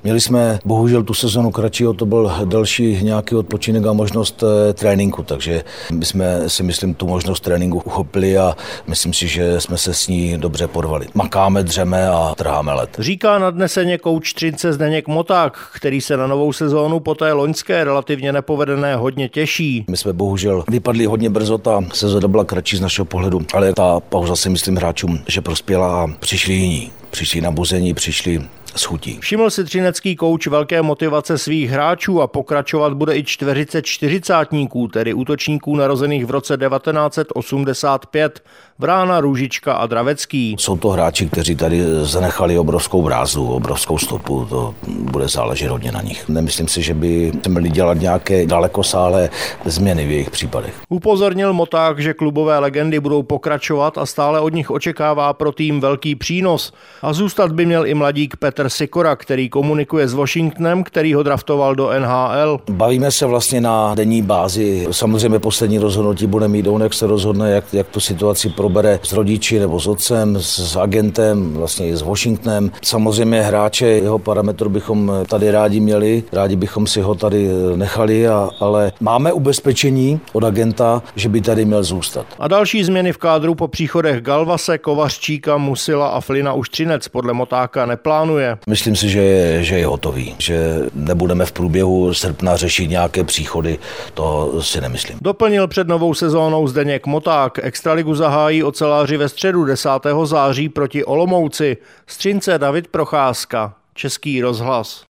Měli jsme bohužel tu sezonu kratšího, to byl další nějaký odpočinek a možnost tréninku, takže my jsme si myslím tu možnost tréninku uchopili a myslím si, že jsme se s ní dobře porvali. Makáme, dřeme a trháme led. Říká nadneseně kouč Třince Zdeněk Moták, který se na novou sezónu po té loňské relativně nepovedené hodně těší. My jsme bohužel vypadli hodně brzo, ta sezóna byla kratší z našeho pohledu, ale ta pauza si myslím hráčům, že prospěla a přišli jiní. Přišli nabuzení, přišli s chutí. Všiml si třinecký kouč velké motivace svých hráčů a pokračovat bude i čtveřice čtyřicátníků, tedy útočníků narozených v roce 1985, Vrána, Růžička a Dravecký. Jsou to hráči, kteří tady zanechali obrovskou brázdu, obrovskou stopu, to bude záležet hodně na nich. Nemyslím si, že by měli dělat nějaké dalekosáhlé změny v jejich případech. Upozornil Moták, že klubové legendy budou pokračovat a stále od nich očekává pro tým velký přínos. A zůstat by měl i mladík Petr Sikora, který komunikuje s Washingtonem, který ho draftoval do NHL. Bavíme se vlastně na denní bázi. Samozřejmě poslední rozhodnutí bude mít on, jak se rozhodne, jak tu situaci probere s rodiči nebo s otcem, s agentem, vlastně i s Washingtonem. Samozřejmě hráče, jeho parametru bychom tady rádi měli, rádi bychom si ho tady nechali, ale máme ubezpečení od agenta, že by tady měl zůstat. A další změny v kádru po příchodech Galvase, Kovařčíka, Musila a Flina už Třinec podle Motáka neplánuje. Myslím si, že je hotový, že nebudeme v průběhu srpna řešit nějaké příchody, to si nemyslím. Doplnil před novou sezónou Zdeněk Moták. Extraligu zahájí oceláři ve středu 10. září proti Olomouci. Z Třince David Procházka, Český rozhlas.